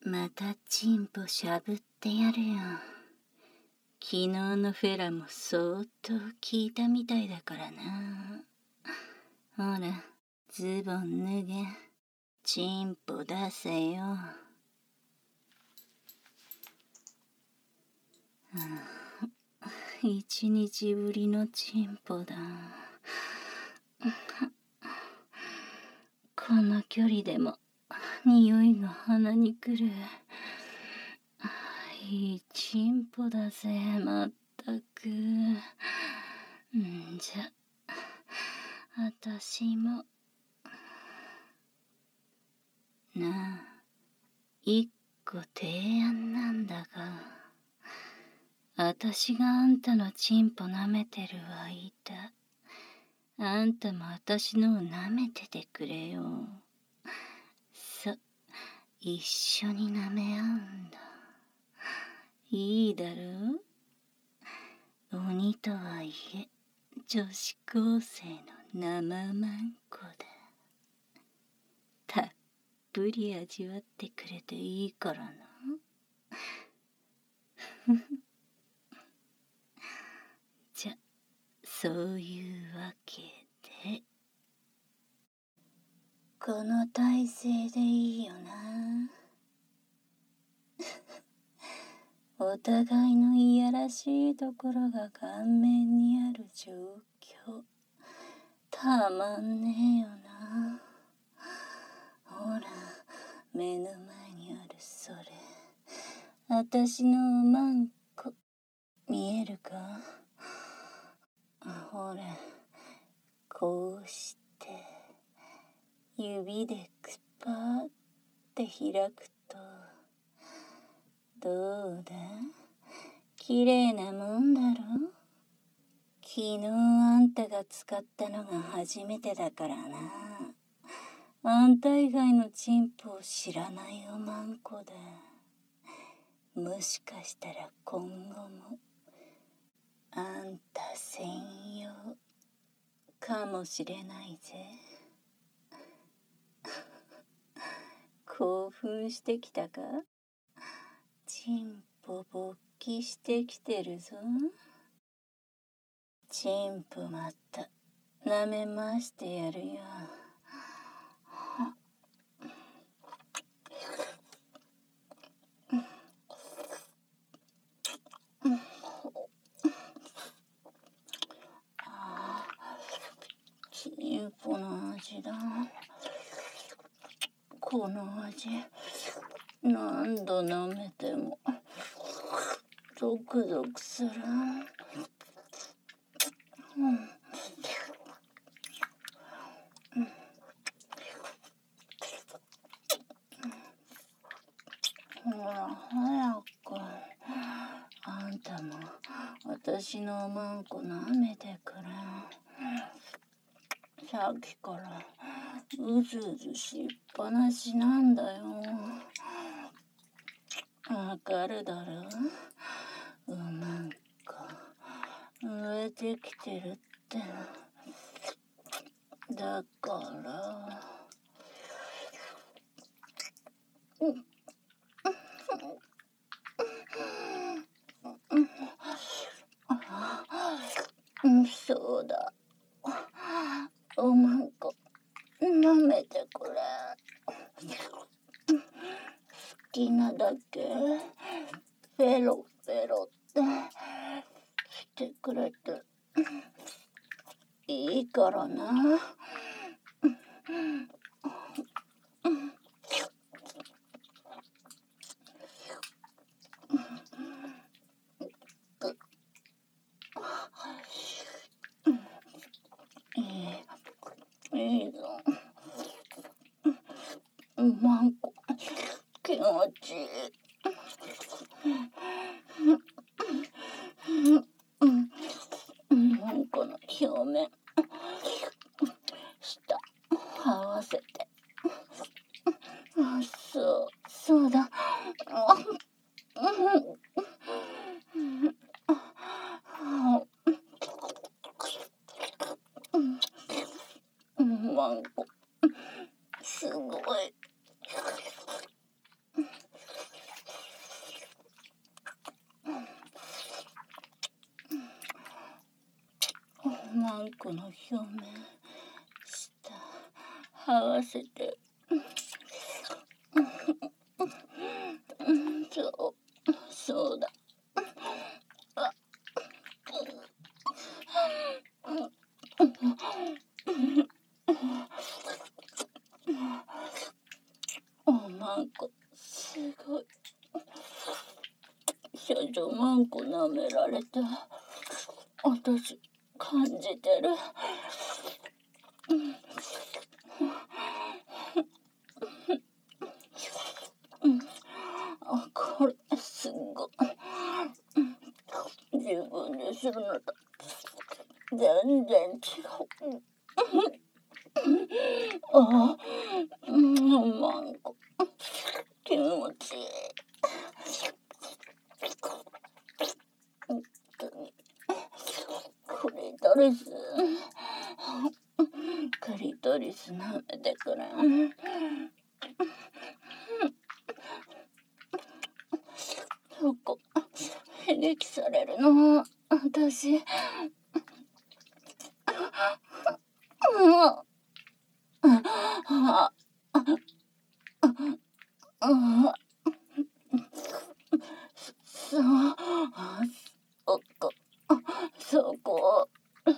またチンポしゃぶってやるよ。昨日のフェラも相当効いたみたいだからな。ほら、ズボン脱げ。チンポ出せよ。一日ぶりのチンポだ。この距離でも匂いが鼻にくる。いいチンポだぜ、まったく。じゃ、あたしも。なあ、一個提案なんだが、あたしがあんたのチンポ舐めてる間、あんたもあたしのを舐めててくれよ。一緒に舐め合うんだ。いいだろう？鬼とはいえ、女子高生の生マンコだ。たっぷり味わってくれていいからな。じゃ、そういうわけで。この体勢でいいよな。お互いのいやらしいところが顔面にある状況。たまんねえよな。ほら、目の前にあるそれ。あたしのおまんこ、見えるか？ほら、こうして、指でくぱーって開くと、どうだ？綺麗なもんだろ？昨日あんたが使ったのが初めてだからな。あんた以外のチンポを知らないおまんこだ。もしかしたら今後もあんた専用かもしれないぜ。興奮してきたか？チンポ勃起してきてるぞ。チンポまた舐めましてやるよ。チンポの味だ。この味、何度舐めてもゾクゾクする。ほら、早く。あんたも私のおまんこ舐めてくれ。さっきからうずうずしっぱなしなんだよ。わかるだろう？おまんこ植えてきてるって。だからそうだ。おまんこ舐めてくれ。好きなだけペロペロってしてくれていいからな。いいぞ。おまんこ気持ちいい。おまんこの表面下合わせて。そうだ。おまんこすごい。 まんこの表面、下、剥がせて。そうだ。おまんこ、すごい。社長まんこ舐められた。私、感じてる。これ、すごい。自分でするのと全然違う。まんこ、気持ちいい。クリトリス舐めてくれ。そこ、刺激されるの。私。そこ。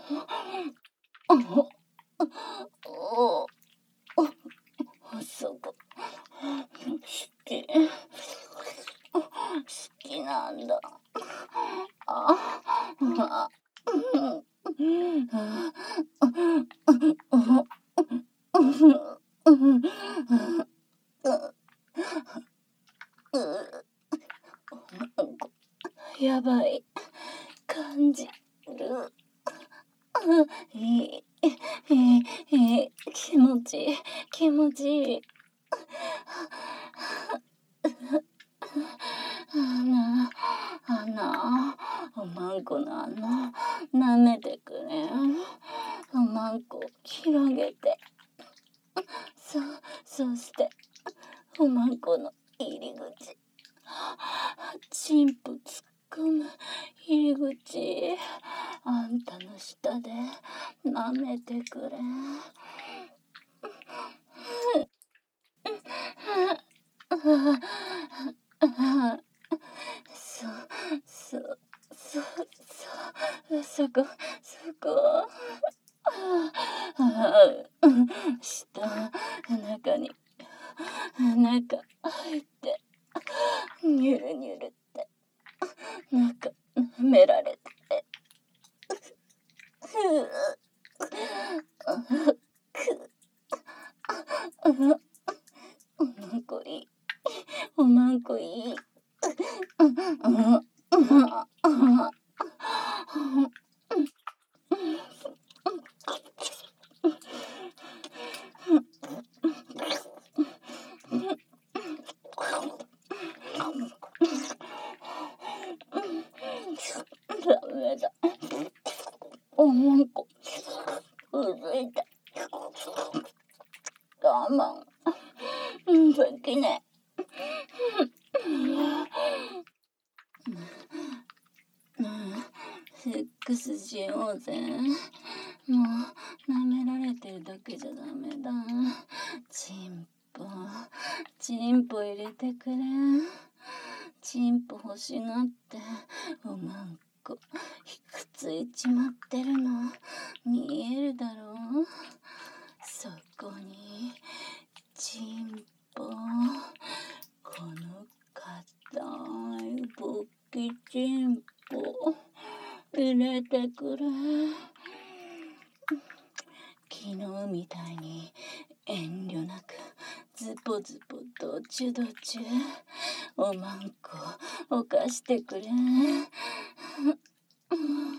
そこ。好きなんだ。やばい感じる。気持ちいい、気持ちいい。おまんこの舐めてくれ。おまんこ広げて。そうして、おまんこの入り口。チンポ突っ込む入り口。あんたの下で舐めてくれ。そこ。中入ってニュルニュルって中舐められて。おまんこいい。おまんこいい。ダメだ。おまんこうずいた。我慢できねえ。セックスしようぜ。もう舐められてるだけじゃダメだ。チンポ入れてくれ。チンポ欲しがっておまんこひくついちまってるの見えるだろう。そこにチンポ、この硬い勃起チンポ入れてくれ。昨日みたいに遠慮なくズポズポドチュドチュおまんこ犯してくれ。